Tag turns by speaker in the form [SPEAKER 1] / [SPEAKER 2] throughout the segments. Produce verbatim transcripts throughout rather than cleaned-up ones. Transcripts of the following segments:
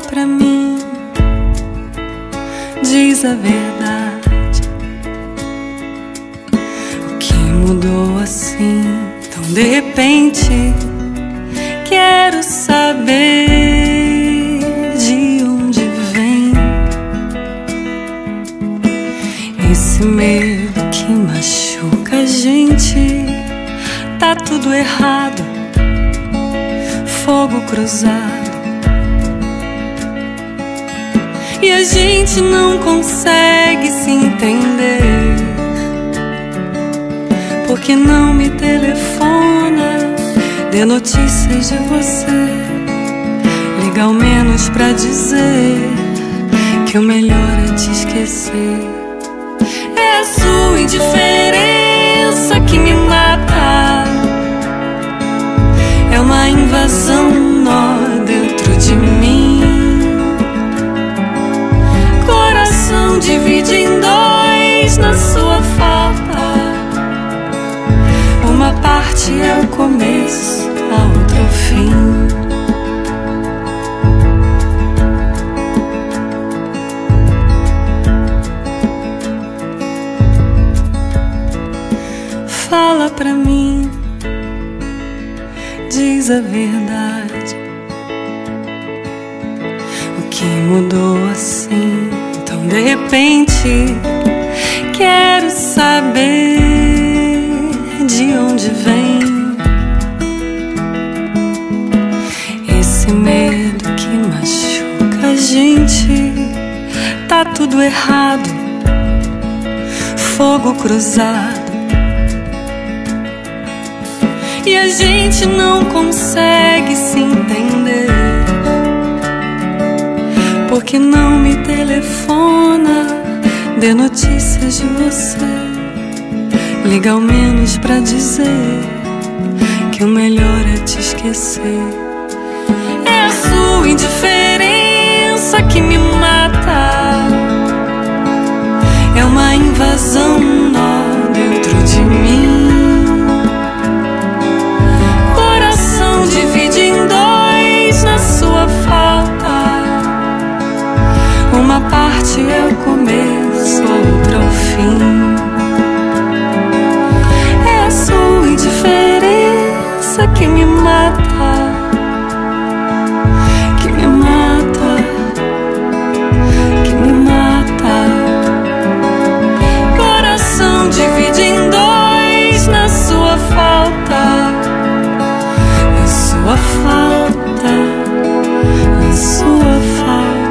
[SPEAKER 1] pra mim, diz a verdade. O que mudou assim, tão de repente? Quero saber de onde vem esse medo que machuca a gente. Tá tudo errado, fogo cruzado, e a gente não consegue se entender. Por que não me telefona, dê notícias de você? Liga ao menos pra dizer que o melhor é te esquecer. É a sua indiferença que me mata, é uma invasão, um nó dentro de mim. Coração divide em dois na sua falta. Uma parte é o começo, a outra o fim. Fala pra mim, diz a verdade. O que mudou assim, tão de repente? Quero saber de onde vem esse medo que machuca a gente. Tá tudo errado, fogo cruzado, e a gente não consegue se entender. Por que não me telefona, dê notícias de você? Liga ao menos pra dizer que o melhor é te esquecer. É a sua indiferença que me mata, é uma invasão, um nó dentro de mim. Coração divide em dois na sua falta. Uma parte é o começo, a outra o fim. Indiferença que me mata, que me mata, que me mata. Coração divide em dois na sua falta, na sua falta, na sua falta.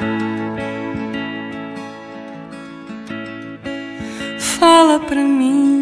[SPEAKER 1] Fala pra mim.